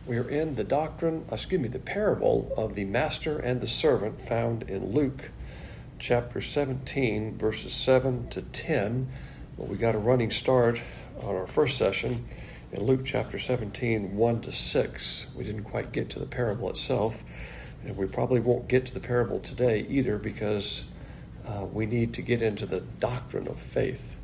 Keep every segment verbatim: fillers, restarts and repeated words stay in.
We are in the doctrine, excuse me, the parable of the master and the servant found in Luke chapter seventeen, verses seven to ten. Well, we got a running start on our first session in Luke chapter seventeen, one to six. We didn't quite get to the parable itself, and we probably won't get to the parable today either because uh, we need to get into the doctrine of faith.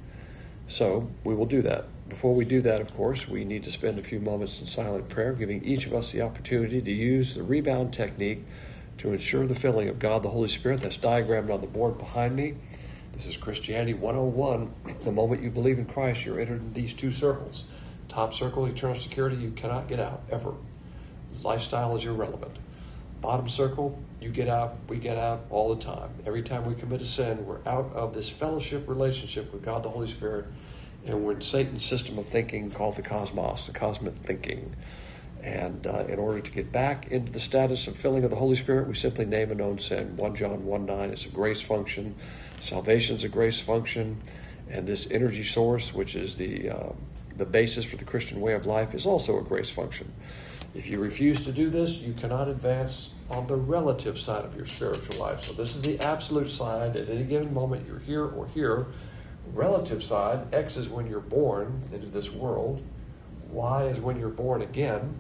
So we will do that. Before we do that, of course, we need to spend a few moments in silent prayer, giving each of us the opportunity to use the rebound technique to ensure the filling of God the Holy Spirit. That's diagrammed on the board behind me. This is Christianity one oh one. The moment you believe in Christ, you're entered in these two circles. Top circle, eternal security, you cannot get out, ever. Lifestyle is irrelevant. Bottom circle, you get out, we get out all the time. Every time we commit a sin, we're out of this fellowship relationship with God the Holy Spirit, and we're in Satan's system of thinking called the cosmos, the cosmic thinking. And uh, in order to get back into the status of filling of the Holy Spirit, we simply name a known sin. First John one nine, it's a grace function. Salvation's a grace function. And this energy source, which is the uh, the basis for the Christian way of life, is also a grace function. If you refuse to do this, you cannot advance on the relative side of your spiritual life. So this is the absolute side. At any given moment, you're here or here. Relative side, X is when you're born into this world. Y is when you're born again.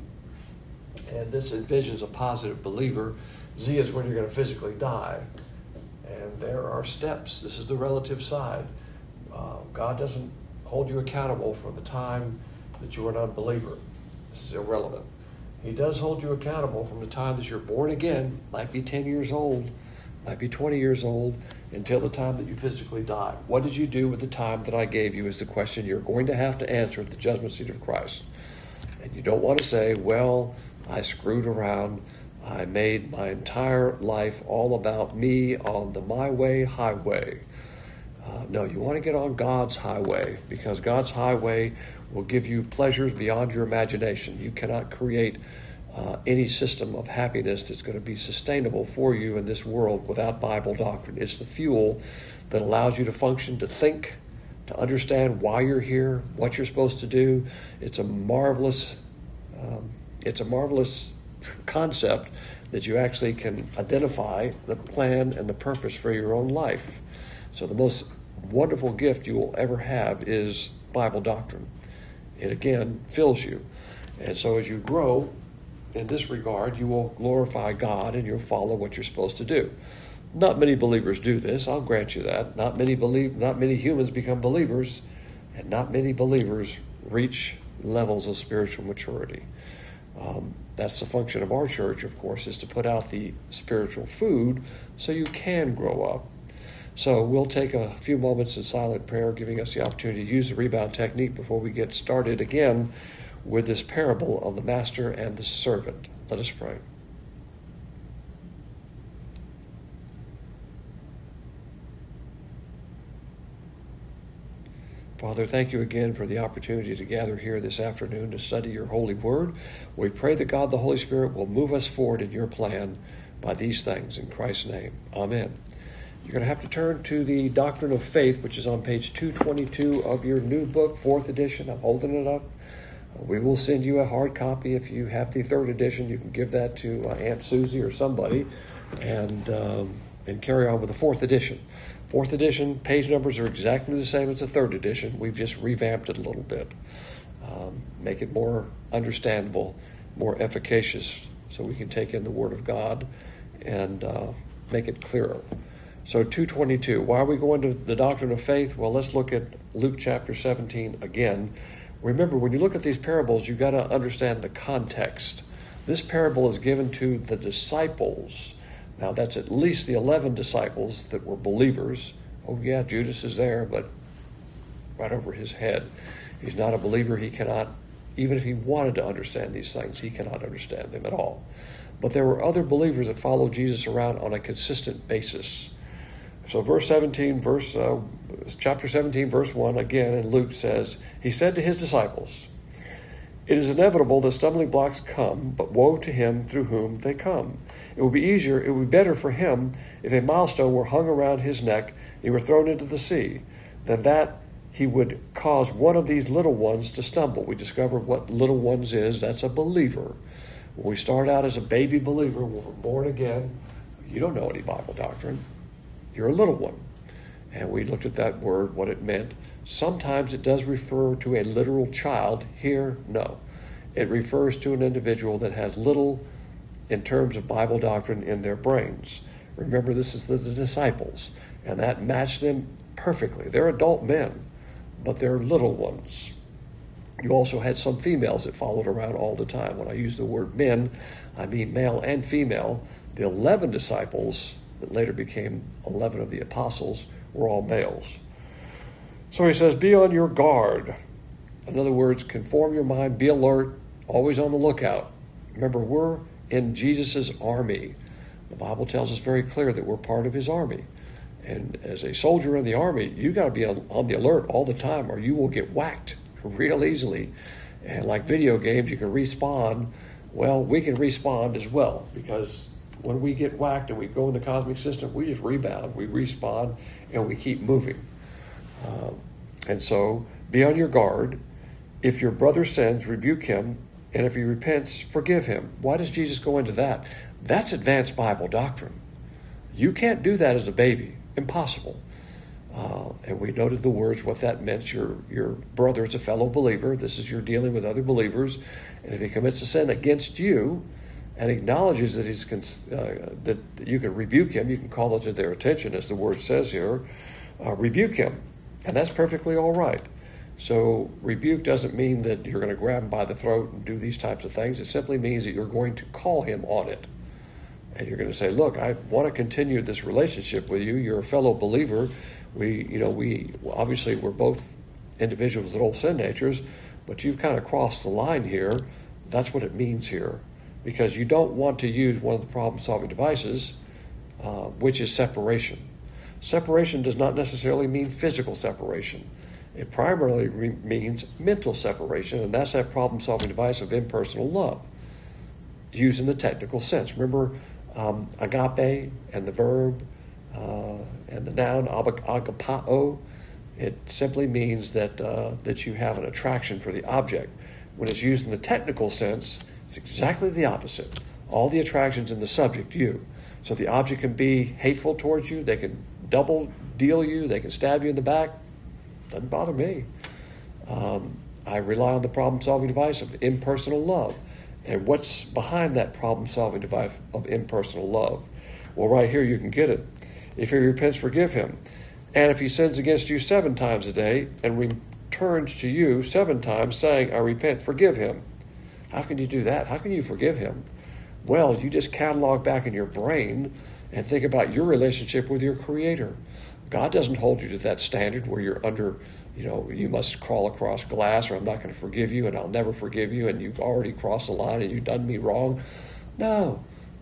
And this envisions a positive believer. Z is when you're going to physically die. And there are steps. This is the relative side. Uh, God doesn't hold you accountable for the time that you are an unbeliever. This is irrelevant. He does hold you accountable from the time that you're born again, might be ten years old, might be twenty years old, until the time that you physically die. What did you do with the time that I gave you is the question you're going to have to answer at the judgment seat of Christ. And you don't want to say, well, I screwed around. I made my entire life all about me on the my way highway. Uh, no, you want to get on God's highway, because God's highway will give you pleasures beyond your imagination. You cannot create uh, any system of happiness that's going to be sustainable for you in this world without Bible doctrine. It's the fuel that allows you to function, to think, to understand why you're here, what you're supposed to do. It's a marvelous, um, it's a marvelous concept that you actually can identify the plan and the purpose for your own life. So the most wonderful gift you will ever have is Bible doctrine. It again fills you. And so as you grow in this regard, you will glorify God and you'll follow what you're supposed to do. Not many believers do this, I'll grant you that. Not many believe not many humans become believers, and not many believers reach levels of spiritual maturity. Um, that's the function of our church, of course, is to put out the spiritual food so you can grow up. So we'll take a few moments in silent prayer, giving us the opportunity to use the rebound technique before we get started again with this parable of the master and the servant. Let us pray. Father, thank you again for the opportunity to gather here this afternoon to study your holy word. We pray that God the Holy Spirit will move us forward in your plan by these things. In Christ's name, amen. You're going to have to turn to the Doctrine of Faith, which is on page two twenty-two of your new book, fourth edition. I'm holding it up. Uh, we will send you a hard copy. If you have the third edition, you can give that to uh, Aunt Susie or somebody and, um, and carry on with the fourth edition. Fourth edition, page numbers are exactly the same as the third edition. We've just revamped it a little bit. Um, make it more understandable, more efficacious, so we can take in the Word of God and uh, make it clearer. So two twenty-two, why are we going to the doctrine of faith? Well, let's look at Luke chapter seventeen again. Remember, when you look at these parables, you've got to understand the context. This parable is given to the disciples. Now, that's at least the eleven disciples that were believers. Oh, yeah, Judas is there, but right over his head. He's not a believer. He cannot, even if he wanted to understand these things, he cannot understand them at all. But there were other believers that followed Jesus around on a consistent basis. So verse seventeen, verse uh, chapter seventeen, verse one, again, and Luke says, he said to his disciples, it is inevitable that stumbling blocks come, but woe to him through whom they come. It would be easier, it would be better for him if a milestone were hung around his neck and he were thrown into the sea, than that he would cause one of these little ones to stumble. We discovered what little ones is. That's a believer. When we start out as a baby believer, when we're born again, you don't know any Bible doctrine. You're a little one. And we looked at that word, what it meant. Sometimes it does refer to a literal child. Here, no. It refers to an individual that has little in terms of Bible doctrine in their brains. Remember, this is the, the disciples, and that matched them perfectly. They're adult men, but they're little ones. You also had some females that followed around all the time. When I use the word men, I mean male and female. The eleven disciples that later became eleven of the apostles were all males. So he says, be on your guard. In other words, conform your mind, be alert, always on the lookout. Remember, we're in Jesus' army. The Bible tells us very clear that we're part of his army. And as a soldier in the army, you got to be on, on the alert all the time, or you will get whacked real easily. And like video games, you can respawn. Well, we can respawn as well, because when we get whacked and we go in the cosmic system, we just rebound, we respawn, and we keep moving. Um, and so, be on your guard. If your brother sins, rebuke him, and if he repents, forgive him. Why does Jesus go into that? That's advanced Bible doctrine. You can't do that as a baby. Impossible. Uh, and we noted the words, what that meant. Your your brother is a fellow believer. This is you're dealing with other believers. And if he commits a sin against you and acknowledges that he's uh, that you can rebuke him, you can call it to their attention, as the word says here, uh, rebuke him. And that's perfectly all right. So rebuke doesn't mean that you're going to grab him by the throat and do these types of things. It simply means that you're going to call him on it. And you're going to say, look, I want to continue this relationship with you. You're a fellow believer. We, you know, we obviously we're both individuals with old sin natures, but you've kind of crossed the line here. That's what it means here. Because you don't want to use one of the problem-solving devices, uh, which is separation. Separation does not necessarily mean physical separation. It primarily re- means mental separation, and that's that problem-solving device of impersonal love, used in the technical sense. Remember um, agape and the verb uh, and the noun ag- agapao. It simply means that uh, that you have an attraction for the object. When it's used in the technical sense, it's exactly the opposite. All the attractions in the subject, you. So the object can be hateful towards you. They can double deal you. They can stab you in the back. Doesn't bother me. Um, I rely on the problem-solving device of impersonal love. And what's behind that problem-solving device of impersonal love? Well, right here you can get it. If he repents, forgive him. And if he sins against you seven times a day and returns to you seven times saying, I repent, forgive him. How can you do that? How can you forgive him? Well, you just catalog back in your brain and think about your relationship with your Creator. God doesn't hold you to that standard where you're under, you know, you must crawl across glass, or I'm not going to forgive you and I'll never forgive you, and you've already crossed the line and you've done me wrong. No.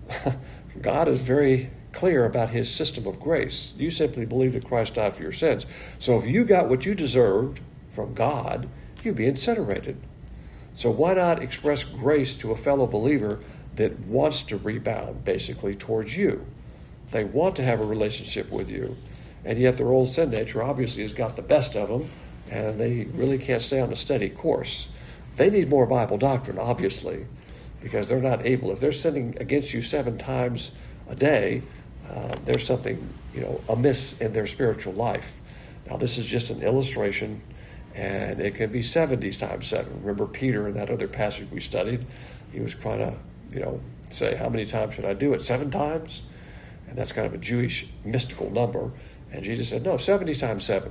God is very clear about his system of grace. You simply believe that Christ died for your sins. So if you got what you deserved from God, you'd be incinerated. So why not express grace to a fellow believer that wants to rebound, basically, towards you? They want to have a relationship with you. And yet their old sin nature obviously has got the best of them, and they really can't stay on a steady course. They need more Bible doctrine, obviously, because they're not able. If they're sinning against you seven times a day, uh, there's something, you know, amiss in their spiritual life. Now, this is just an illustration, and it can be seventy times seven. Remember Peter in that other passage we studied? He was trying to, you know, say, how many times should I do it? Seven times? And that's kind of a Jewish mystical number. And Jesus said, no, seventy times seven.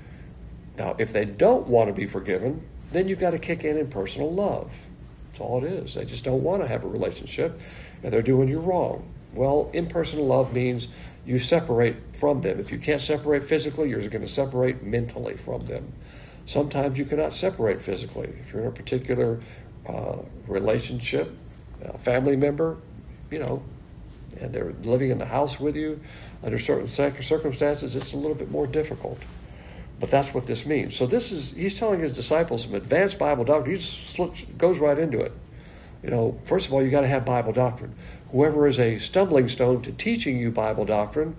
Now, if they don't want to be forgiven, then you've got to kick in impersonal love. That's all it is. They just don't want to have a relationship, and they're doing you wrong. Well, impersonal love means you separate from them. If you can't separate physically, you're going to separate mentally from them. Sometimes you cannot separate physically. If you're in a particular uh, relationship, a family member, you know, and they're living in the house with you, under certain circumstances, it's a little bit more difficult. But that's what this means. So this is, he's telling his disciples some advanced Bible doctrine. He just goes right into it. You know, first of all, you got to have Bible doctrine. Whoever is a stumbling stone to teaching you Bible doctrine,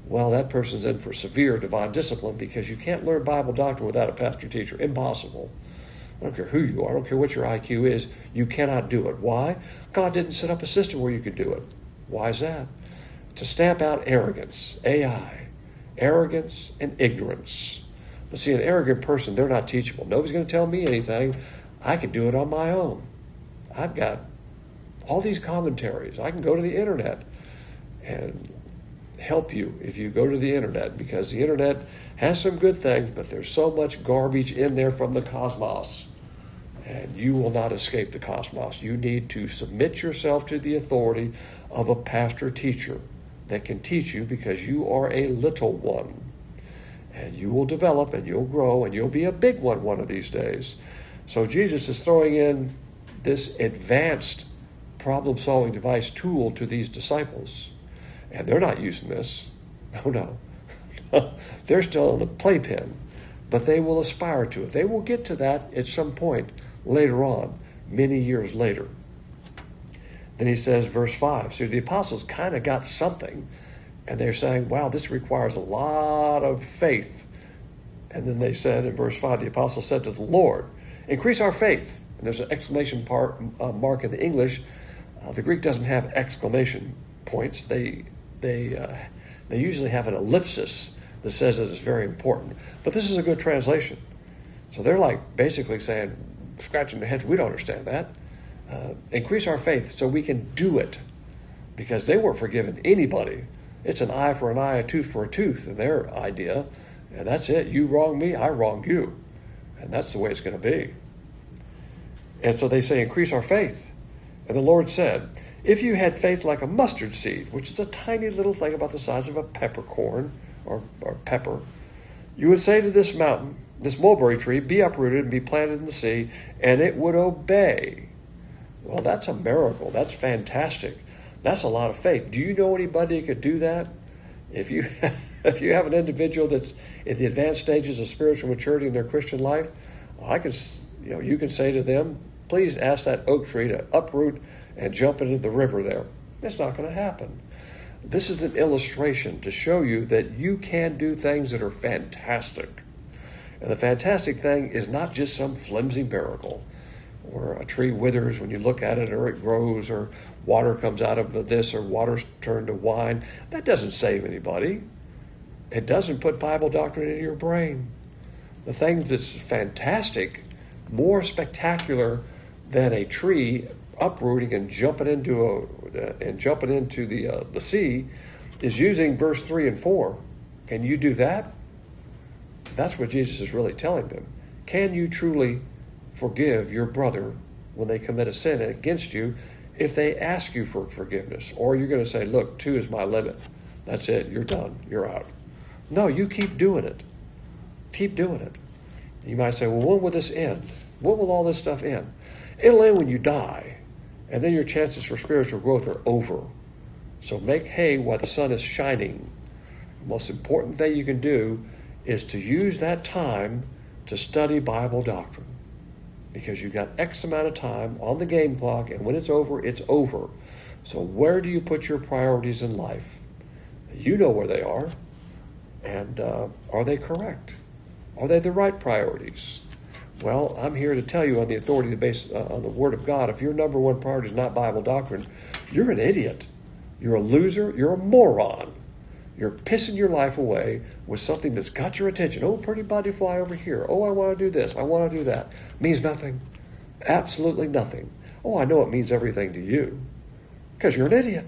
well, that person's in for severe divine discipline, because you can't learn Bible doctrine without a pastor teacher. Impossible. I don't care who you are. I don't care what your I Q is. You cannot do it. Why? God didn't set up a system where you could do it. Why is that? To stamp out arrogance, A I, arrogance and ignorance. But see, an arrogant person, they're not teachable. Nobody's going to tell me anything. I can do it on my own. I've got all these commentaries. I can go to the internet and help you if you go to the internet, because the internet has some good things, but there's so much garbage in there from the cosmos, and you will not escape the cosmos. You need to submit yourself to the authority of a pastor teacher that can teach you, because you are a little one, and you will develop and you'll grow and you'll be a big one one of these days. So Jesus is throwing in this advanced problem-solving device tool to these disciples. And they're not using this. No, no. They're still in the playpen. But they will aspire to it. They will get to that at some point later on, many years later. Then he says, verse five. So the apostles kind of got something. And they're saying, wow, this requires a lot of faith. And then they said in verse five, the apostles said to the Lord, increase our faith. And there's an exclamation part, uh, mark in the English. Uh, the Greek doesn't have exclamation points. They they uh, they usually have an ellipsis that says that it's very important. But this is a good translation. So they're like basically saying, scratching their heads, we don't understand that. Uh, increase our faith so we can do it. Because they weren't forgiving anybody. It's an eye for an eye, a tooth for a tooth in their idea. And that's it. You wrong me, I wrong you. And that's the way it's going to be. And so they say, increase our faith. And the Lord said, if you had faith like a mustard seed, which is a tiny little thing about the size of a peppercorn or, or pepper, you would say to this mountain, this mulberry tree, be uprooted and be planted in the sea, and it would obey. Well, that's a miracle. That's fantastic. That's a lot of faith. Do you know anybody who could do that? If you if you have an individual that's in the advanced stages of spiritual maturity in their Christian life, I can, you know, you can say to them, please ask that oak tree to uproot and jump into the river there. It's not going to happen. This is an illustration to show you that you can do things that are fantastic. And the fantastic thing is not just some flimsy miracle, or a tree withers when you look at it, or it grows, or water comes out of this, or water's turned to wine. That doesn't save anybody. It doesn't put Bible doctrine in your brain. The thing that's fantastic, more spectacular than a tree uprooting and jumping into a uh, and jumping into the uh, the sea, is using verse three and four. Can you do that? That's what Jesus is really telling them. Can you truly forgive your brother when they commit a sin against you if they ask you for forgiveness? Or you're going to say, look, two is my limit. That's it. You're done. You're out. No, you keep doing it. Keep doing it. You might say, well, when will this end? When will all this stuff end? It'll end when you die. And then your chances for spiritual growth are over. So make hay while the sun is shining. The most important thing you can do is to use that time to study Bible doctrine. Because you've got X amount of time on the game clock, and when it's over, it's over. So where do you put your priorities in life? You know where they are. And uh, are they correct? Are they the right priorities? Well, I'm here to tell you on the authority based uh, on the Word of God, if your number one priority is not Bible doctrine, you're an idiot. You're a loser. You're a moron. You're pissing your life away with something that's got your attention. Oh, pretty body fly over here. Oh, I want to do this. I want to do that. Means nothing. Absolutely nothing. Oh, I know it means everything to you because you're an idiot.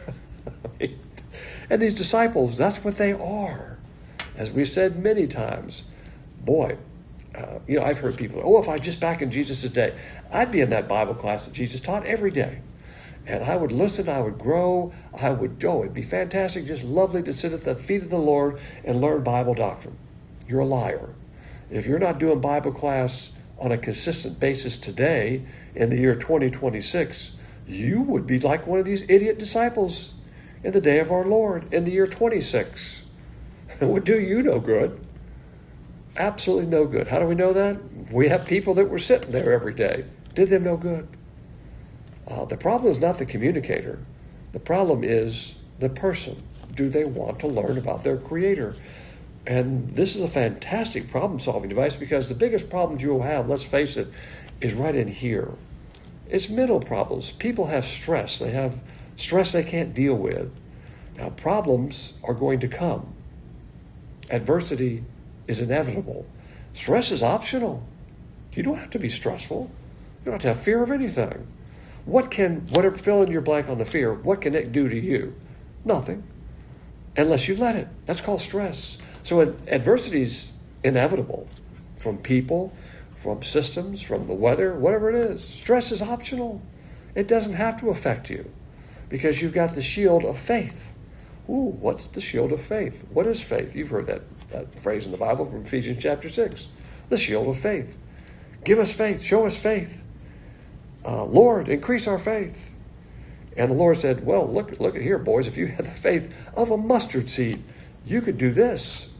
And these disciples, that's what they are. As we've said many times, boy, uh, you know, I've heard people, oh, if I just back in Jesus' day, I'd be in that Bible class that Jesus taught every day. And I would listen, I would grow, I would, oh, it'd be fantastic, just lovely to sit at the feet of the Lord and learn Bible doctrine. You're a liar. If you're not doing Bible class on a consistent basis today in the year twenty twenty-six, you would be like one of these idiot disciples in the day of our Lord in the year twenty-six. It would do you no good. Absolutely no good. How do we know that? We have people that were sitting there every day. Did them no good. Uh, the problem is not the communicator. The problem is the person do they want to learn about their Creator? And this is a fantastic problem-solving device, because the biggest problems you will have, let's face it, is right in here. It's mental problems. People have stress. They have stress they can't deal with. Now, problems are going to come. Adversity is inevitable. Stress is optional. You don't have to be stressful. You don't have to have fear of anything. What can, whatever, fill in your blank on the fear, what can it do to you? Nothing. Unless you let it. That's called stress. So adversity is inevitable, from people, from systems, from the weather, whatever it is. Stress is optional. It doesn't have to affect you, because you've got the shield of faith. Ooh, what's the shield of faith? What is faith? You've heard that, that phrase in the Bible from Ephesians chapter six. The shield of faith. Give us faith. Show us faith. Uh, Lord, increase our faith. And the Lord said, well, look, look at here, boys. If you had the faith of a mustard seed, you could do this.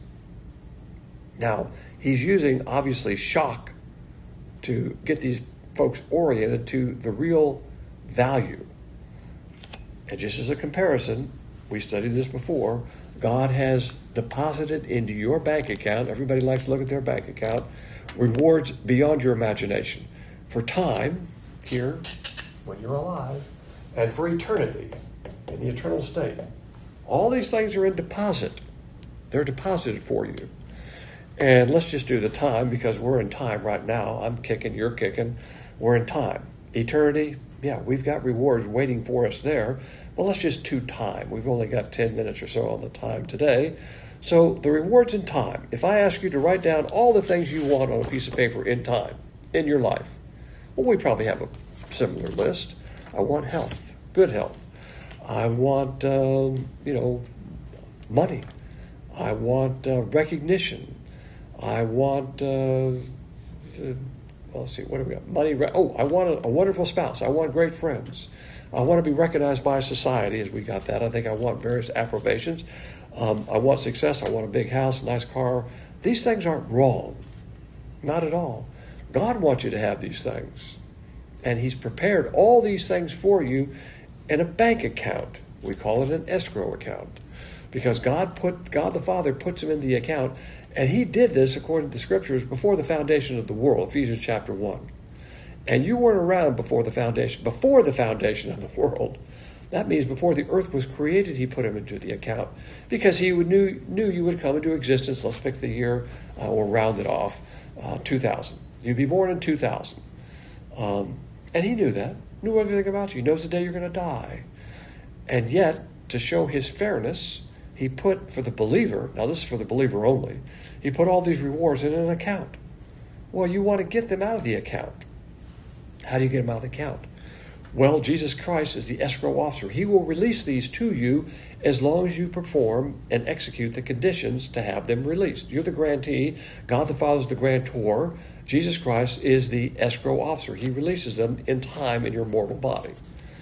Now, he's using, obviously, shock to get these folks oriented to the real value. And just as a comparison, we studied this before, God has deposited into your bank account, everybody likes to look at their bank account, rewards beyond your imagination for time here when you're alive, and for eternity in the eternal state. All these things are in deposit. They're deposited for you. And let's just do the time, because we're in time right now. I'm kicking, you're kicking. We're in time. Eternity, yeah, we've got rewards waiting for us there. Well, let's just do time. We've only got ten minutes or so on the time today. So the rewards in time. If I ask you to write down all the things you want on a piece of paper in time, in your life, well, we probably have a similar list. I want health, good health. I want, um, you know, money. I want uh, recognition. I want, uh, uh, well, let's see, what do we got? Money. Re- oh, I want a, a wonderful spouse. I want great friends. I want to be recognized by society, as we got that. I think I want various approbations. Um, I want success. I want a big house, nice car. These things aren't wrong. Not at all. God wants you to have these things. And he's prepared all these things for you in a bank account. We call it an escrow account. Because God put God the Father puts them in the account, and he did this according to the scriptures before the foundation of the world, Ephesians chapter one. And you weren't around before the foundation, before the foundation of the world. That means before the earth was created, he put him into the account, because he would knew knew you would come into existence. Let's pick the year, uh, or round it off, uh, two thousand. You'd be born in two thousand. Um, and he knew that, knew everything about you. He knows the day you're going to die. And yet, to show his fairness, he put for the believer, now this is for the believer only, he put all these rewards in an account. Well, you want to get them out of the account. How do you get them out of the account? Well, Jesus Christ is the escrow officer. He will release these to you as long as you perform and execute the conditions to have them released. You're the grantee. God the Father is the grantor. Jesus Christ is the escrow officer. He releases them in time in your mortal body.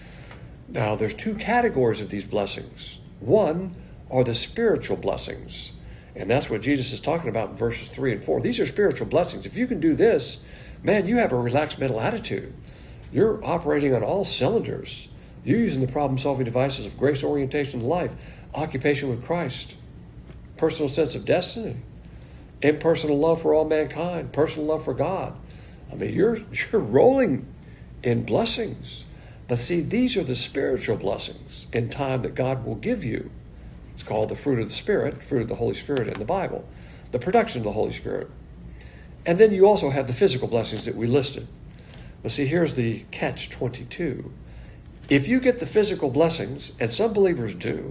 Now, there's two categories of these blessings. One are the spiritual blessings. And that's what Jesus is talking about in verses three and four. These are spiritual blessings. If you can do this, man, you have a relaxed mental attitude. You're operating on all cylinders. You're using the problem-solving devices of grace orientation in life, occupation with Christ, personal sense of destiny, impersonal love for all mankind, personal love for God. I mean, you're you're rolling in blessings. But see, these are the spiritual blessings in time that God will give you. It's called the fruit of the Spirit, fruit of the Holy Spirit in the Bible, the production of the Holy Spirit. And then you also have the physical blessings that we listed. But see, here's the catch twenty-two. If you get the physical blessings, and some believers do,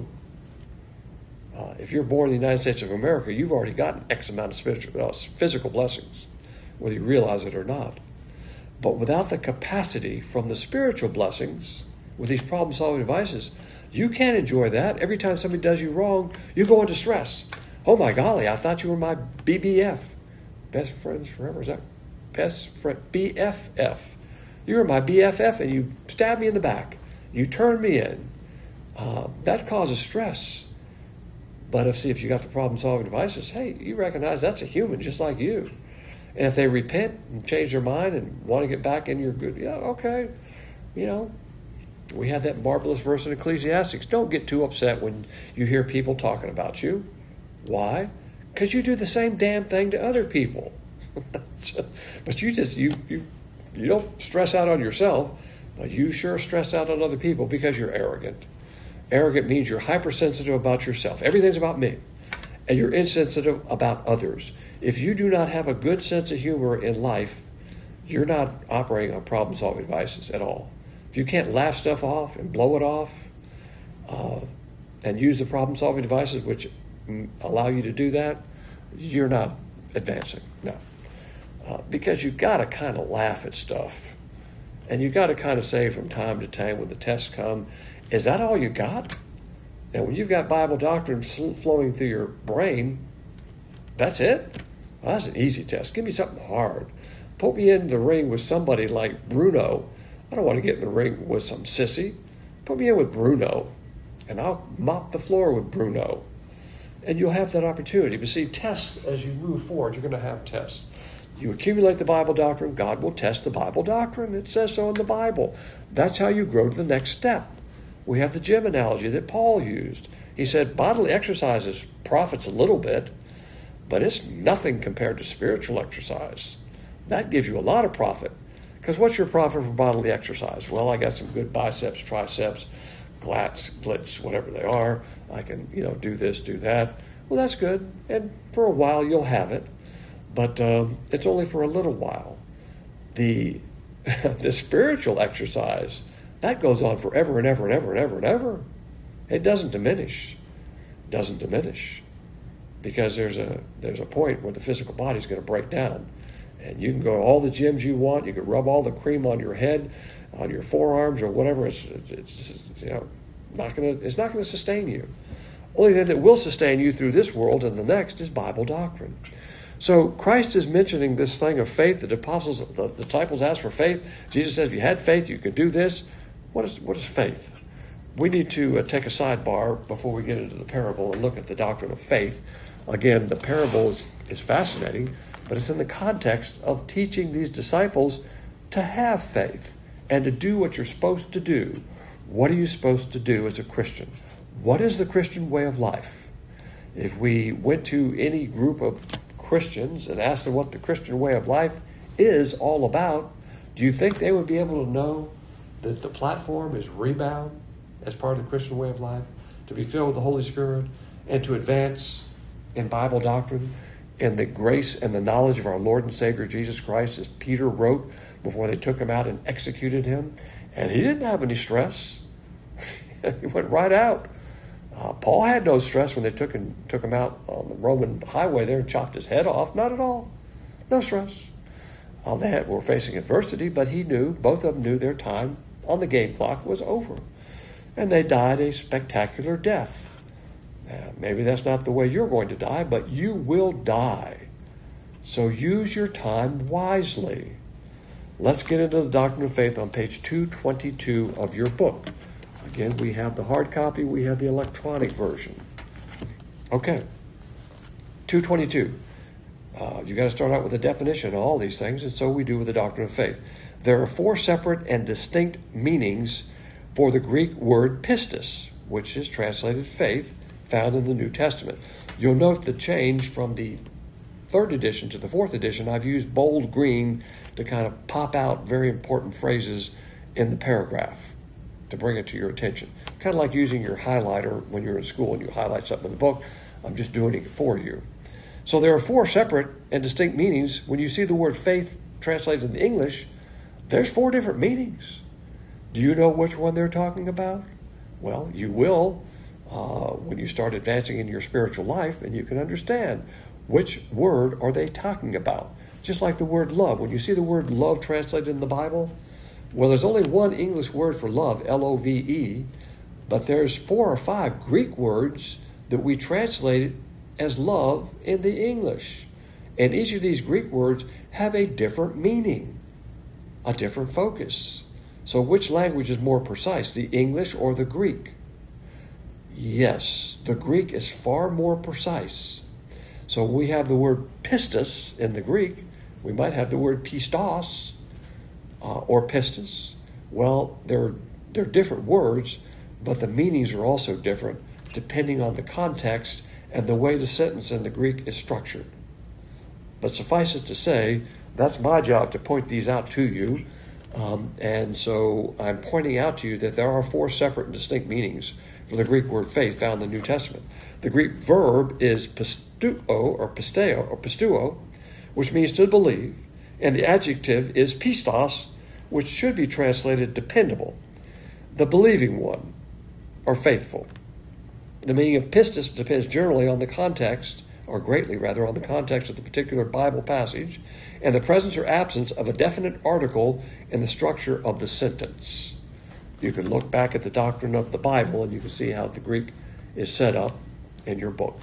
uh, if you're born in the United States of America, you've already gotten X amount of spiritual, uh, physical blessings, whether you realize it or not. But without the capacity from the spiritual blessings, with these problem-solving devices, you can't enjoy that. Every time somebody does you wrong, you go into stress. Oh my golly, I thought you were my B B F. Best friends forever, is that? Best friend, B F F. You were my B F F and you stabbed me in the back. You turned me in. Uh, that causes stress. But if, see, if you got the problem-solving devices, hey, you recognize that's a human just like you. And if they repent and change their mind and want to get back in your good, yeah, okay, you know, We have that marvelous verse in Ecclesiastes. Don't get too upset when you hear people talking about you. Why? Because you do the same damn thing to other people. But you just, you, you, you don't stress out on yourself, but you sure stress out on other people because you're arrogant. Arrogant means you're hypersensitive about yourself. Everything's about me. And you're insensitive about others. If you do not have a good sense of humor in life, you're not operating on problem-solving devices at all. If you can't laugh stuff off and blow it off uh, and use the problem-solving devices which allow you to do that, you're not advancing. No. Uh, because you've got to kind of laugh at stuff. And you've got to kind of say from time to time when the tests come, is that all you got? And when you've got Bible doctrine flowing through your brain, that's it? Well, that's an easy test. Give me something hard. Put me in the ring with somebody like Bruno. I don't want to get in the ring with some sissy. Put me in with Bruno, and I'll mop the floor with Bruno. And you'll have that opportunity. But see, tests, as you move forward, you're going to have tests. You accumulate the Bible doctrine, God will test the Bible doctrine. It says so in the Bible. That's how you grow to the next step. We have the gym analogy that Paul used. He said bodily exercise profits a little bit, but it's nothing compared to spiritual exercise. That gives you a lot of profit. Because what's your profit from bodily exercise? Well, I got some good biceps, triceps, glats, glits, whatever they are. I can, you know, do this, do that. Well, that's good. And for a while, you'll have it. But um, it's only for a little while. The the spiritual exercise, that goes on forever and ever and ever and ever and ever. It doesn't diminish. It doesn't diminish. Because there's a there's a point where the physical body is going to break down. And you can go to all the gyms you want. You can rub all the cream on your head, on your forearms or whatever. It's, it's, it's you know not going to it's not going to sustain you. Only thing that will sustain you through this world and the next is Bible doctrine. So Christ is mentioning this thing of faith. The apostles, the disciples asked for faith. Jesus says, if you had faith, you could do this. What is what is faith? We need to uh, take a sidebar before we get into the parable and look at the doctrine of faith. Again, the parable is, is fascinating, but it's in the context of teaching these disciples to have faith and to do what you're supposed to do. What are you supposed to do as a Christian? What is the Christian way of life? If we went to any group of Christians and asked them what the Christian way of life is all about, do you think they would be able to know that the platform is rebound as part of the Christian way of life, to be filled with the Holy Spirit, and to advance in Bible doctrine, in the grace and the knowledge of our Lord and Savior Jesus Christ, as Peter wrote before they took him out and executed him? And he didn't have any stress. He went right out. Uh, Paul had no stress when they took him, took him out on the Roman highway there and chopped his head off. Not at all. No stress. Uh, they had, were facing adversity, but he knew, both of them knew their time on the game clock was over. And they died a spectacular death. Uh, maybe that's not the way you're going to die, but you will die. So use your time wisely. Let's get into the Doctrine of Faith on page two twenty-two of your book. Again, we have the hard copy, we have the electronic version. Okay, two twenty-two. Uh, you got to start out with a definition of all these things, and so we do with the Doctrine of Faith. There are four separate and distinct meanings for the Greek word pistis, which is translated faith, found in the New Testament. You'll note the change from the third edition to the fourth edition. I've used bold green to kind of pop out very important phrases in the paragraph to bring it to your attention. Kind of like using your highlighter when you're in school and you highlight something in the book. I'm just doing it for you. So there are four separate and distinct meanings. When you see the word faith translated in English, there's four different meanings. Do you know which one they're talking about? Well, you will uh, when you start advancing in your spiritual life, and you can understand which word are they talking about. Just like the word love. When you see the word love translated in the Bible, well, there's only one English word for love, L O V E, but there's four or five Greek words that we translate as love in the English. And each of these Greek words have a different meaning, a different focus. So which language is more precise, the English or the Greek? Yes, the Greek is far more precise. So we have the word pistis in the Greek. We might have the word pistos uh, or pistis. Well, there are they're different words, but the meanings are also different depending on the context and the way the sentence in the Greek is structured. But suffice it to say, that's my job to point these out to you. Um, and so I'm pointing out to you that there are four separate and distinct meanings for the Greek word faith found in the New Testament. The Greek verb is pisteuo or pisteo or pistuo, which means to believe, and the adjective is pistos, which should be translated dependable, the believing one, or faithful. The meaning of pistis depends generally on the context, or greatly rather, on the context of the particular Bible passage, and the presence or absence of a definite article in the structure of the sentence. You can look back at the doctrine of the Bible and you can see how the Greek is set up in your book.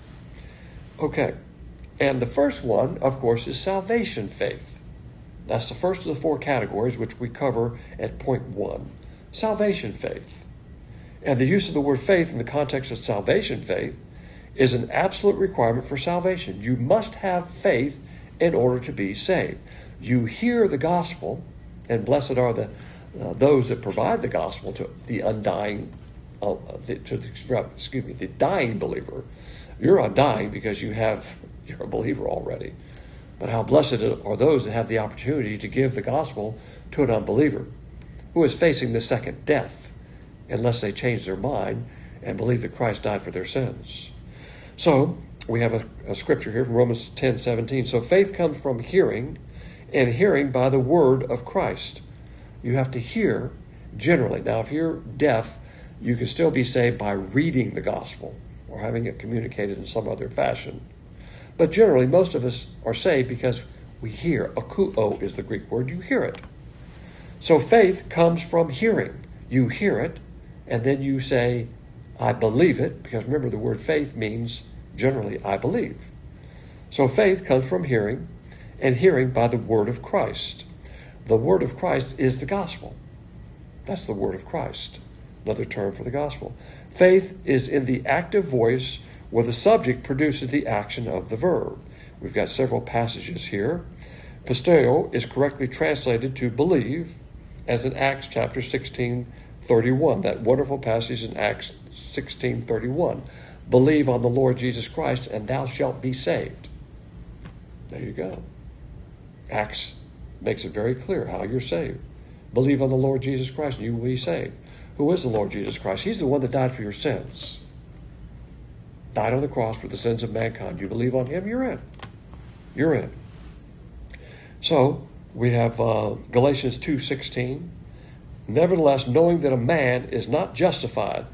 Okay, and the first one, of course, is salvation faith. That's the first of the four categories which we cover at point one. Salvation faith. And the use of the word faith in the context of salvation faith is an absolute requirement for salvation. You must have faith in order to be saved. You hear the gospel, and blessed are the uh, those that provide the gospel to the undying, uh, the, to the, excuse me, the dying believer. You're undying because you have you're a believer already. But how blessed are those that have the opportunity to give the gospel to an unbeliever who is facing the second death, unless they change their mind and believe that Christ died for their sins. So, we have a, a scripture here from Romans ten seventeen. So faith comes from hearing, and hearing by the word of Christ. You have to hear generally. Now, if you're deaf, you can still be saved by reading the gospel or having it communicated in some other fashion. But generally, most of us are saved because we hear. Akuo is the Greek word. You hear it. So faith comes from hearing. You hear it, and then you say, I believe it, because remember, the word faith means generally, I believe. So faith comes from hearing, and hearing by the word of Christ. The word of Christ is the gospel. That's the word of Christ, another term for the gospel. Faith is in the active voice where the subject produces the action of the verb. We've got several passages here. Pisteo is correctly translated to believe, as in Acts chapter sixteen thirty-one, that wonderful passage in Acts sixteen thirty-one. Believe on the Lord Jesus Christ, and thou shalt be saved. There you go. Acts makes it very clear how you're saved. Believe on the Lord Jesus Christ, and you will be saved. Who is the Lord Jesus Christ? He's the one that died for your sins. Died on the cross for the sins of mankind. You believe on him, you're in. You're in. So, we have uh, Galatians two sixteen. Nevertheless, knowing that a man is not justified,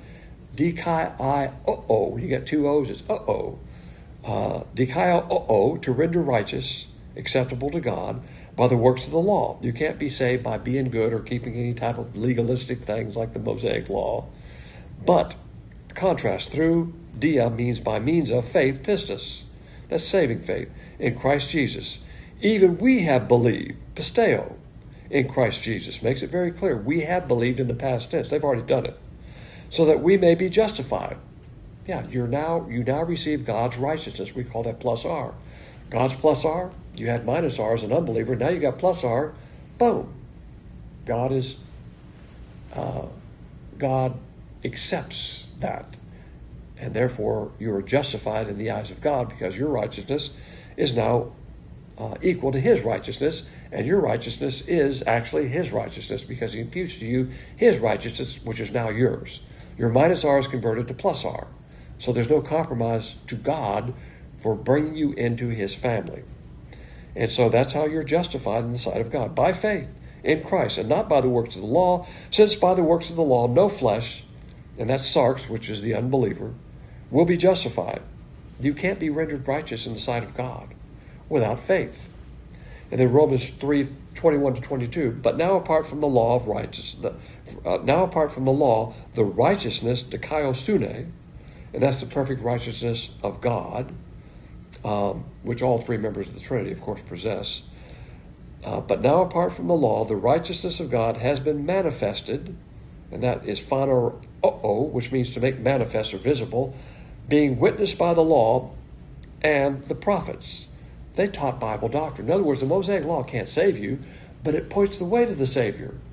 D-K-I-O-O, when you get two O's, it's uh-oh. Uh, D-K-I-O-O, to render righteous, acceptable to God, by the works of the law. You can't be saved by being good or keeping any type of legalistic things like the Mosaic law. But, contrast, through dia means by means of faith, pistis. That's saving faith in Christ Jesus. Even we have believed, pisteo, in Christ Jesus. Makes it very clear. We have believed in the past tense. They've already done it. So that we may be justified. Yeah, you're now you now receive God's righteousness. We call that plus R. God's plus R, you had minus R as an unbeliever. Now you got plus R. Boom. God is uh, God accepts that. And therefore you are justified in the eyes of God because your righteousness is now uh, equal to his righteousness, and your righteousness is actually his righteousness because he imputes to you his righteousness, which is now yours. Your minus R is converted to plus R. So there's no compromise to God for bringing you into his family. And so that's how you're justified in the sight of God, by faith in Christ, and not by the works of the law, since by the works of the law no flesh, and that's sarx, which is the unbeliever, will be justified. You can't be rendered righteous in the sight of God without faith. And then Romans three twenty-one to twenty-two. But now apart from the law of righteousness, uh, now apart from the law, the righteousness, dikaiosune, and that's the perfect righteousness of God, um, which all three members of the Trinity, of course, possess. Uh, but now apart from the law, the righteousness of God has been manifested, and that is phaner o, which means to make manifest or visible, being witnessed by the law and the prophets. They taught Bible doctrine. In other words, the Mosaic law can't save you, but it points the way to the Savior.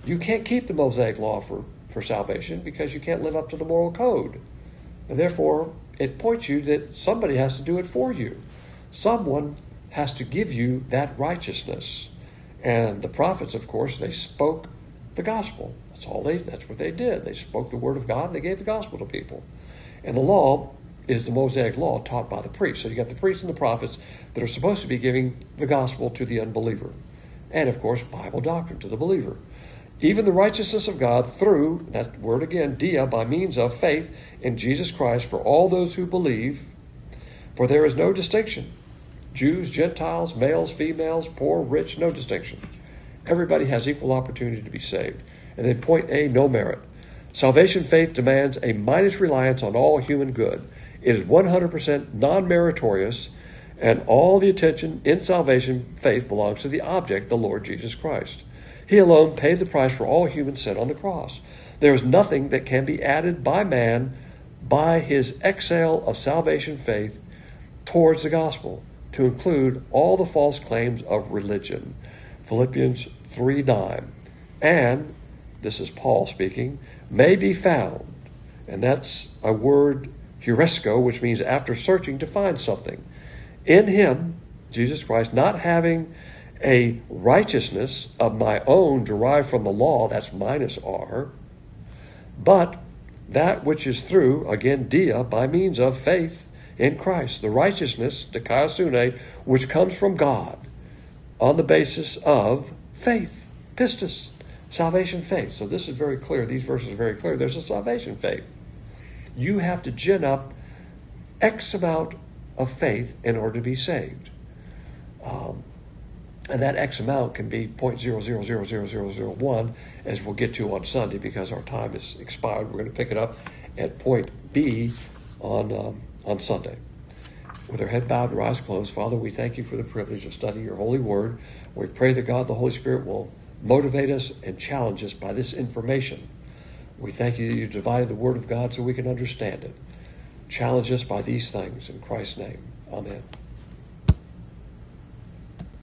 You can't keep the Mosaic law for, for salvation because you can't live up to the moral code. And therefore, it points you that somebody has to do it for you. Someone has to give you that righteousness. And the prophets, of course, they spoke the gospel. That's all they, that's what they did. They spoke the word of God, and they gave the gospel to people. And the law is the Mosaic law taught by the priests. So you got the priests and the prophets that are supposed to be giving the gospel to the unbeliever. And, of course, Bible doctrine to the believer. Even the righteousness of God through, that word again, dia, by means of faith in Jesus Christ for all those who believe. For there is no distinction. Jews, Gentiles, males, females, poor, rich, no distinction. Everybody has equal opportunity to be saved. And then point A, no merit. Salvation faith demands a minus reliance on all human good. It is one hundred percent non-meritorious, and all the attention in salvation faith belongs to the object, the Lord Jesus Christ. He alone paid the price for all human sin on the cross. There is nothing that can be added by man by his exhale of salvation faith towards the gospel to include all the false claims of religion. Philippians three nine. And, this is Paul speaking, may be found. And that's a word, heurisco, which means after searching to find something. In him, Jesus Christ, not having a righteousness of my own derived from the law, that's minus R, but that which is through, again, dia, by means of faith in Christ, the righteousness, dikaiosune, which comes from God on the basis of faith, pistis, salvation faith. So this is very clear. These verses are very clear. There's a salvation faith. You have to gin up X amount of faith in order to be saved. Um, and that X amount can be zero point zero zero zero zero zero zero one, as we'll get to on Sunday because our time is expired. We're going to pick it up at point B on um, on Sunday. With our head bowed and our eyes closed, Father, we thank you for the privilege of studying your holy word. We pray that God, the Holy Spirit, will motivate us and challenge us by this information. We thank you that you divided the word of God so we can understand it. Challenge us by these things in Christ's name. Amen.